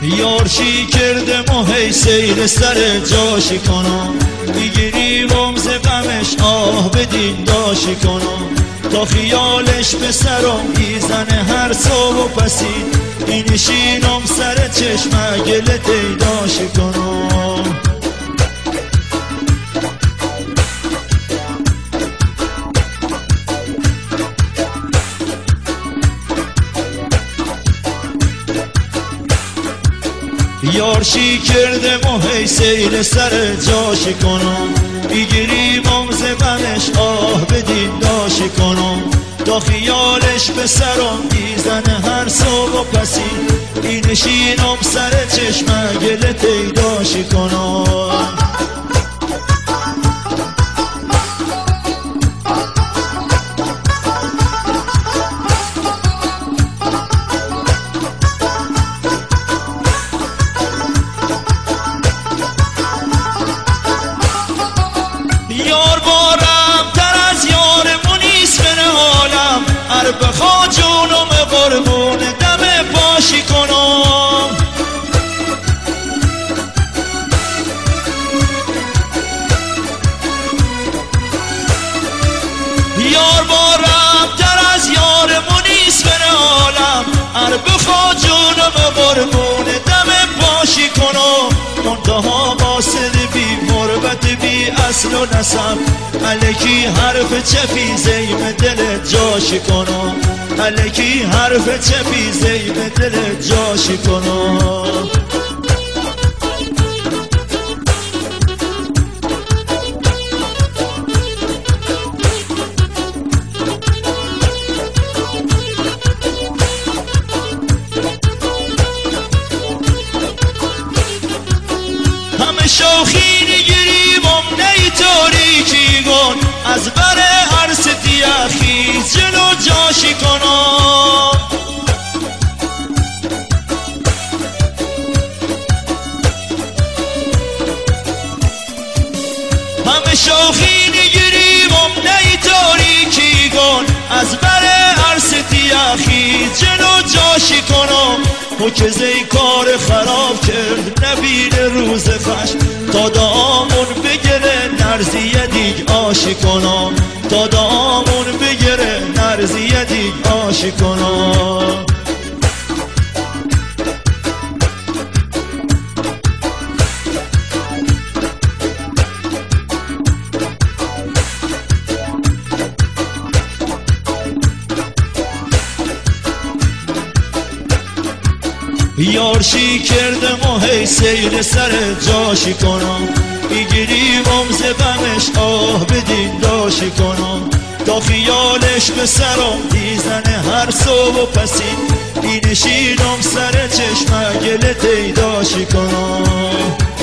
یارچی کردم و هی سیر سر جاشی کنم، میگیری وامز غمش آه بدین داشی کنم، تا خیالش به سرم میزنه هر صبح و پسین، اینشینم سر چشم گله دیداشی کنم. یارچی کردم و هی سیر سر جاشی کنم، میگیری وامز غمش آه بدین داشی کنم، تا خیالش به سرم میزنه هر صبح و پسین، اینشینم سر چشم گله پیداشی کنم. یار بارم تر از یارمون نیست به حالم، هر بخوا جونم قربون دم پاشی کنم. یار بارم تر از یارمون نیست به حالم، هر بخوا جونم قربون دم پاشی کنم. منتها قاصد بی مربت بی اصل و نسب، الکی حرف چپی زیم دلت جاشی کنم، الکی حرف چپی زیم دلت جاشی کنم. همه شوخی نگیریم نی تاریکی گون، از بر هر ستیخی جلو جاشی کنم. همه شوخی نگیریم نی تاریکی گون، از بر هر ستیخی جلو جاشی کنم. مکزه کار خراب کرد نبین روز خشم، تا دامون بگره نرزیه دیگ آشی کنم، تا دامون بگره نرزیه دیگ آشی کنم. یارچی کردم و هی سیر سر جاشی کنم، میگیری وامز غمش آه بدین داشی کنم، تا خیالش به سرم میزنه هر صبح و پسین، اینشینم سر چشم گله دیداشی کنم.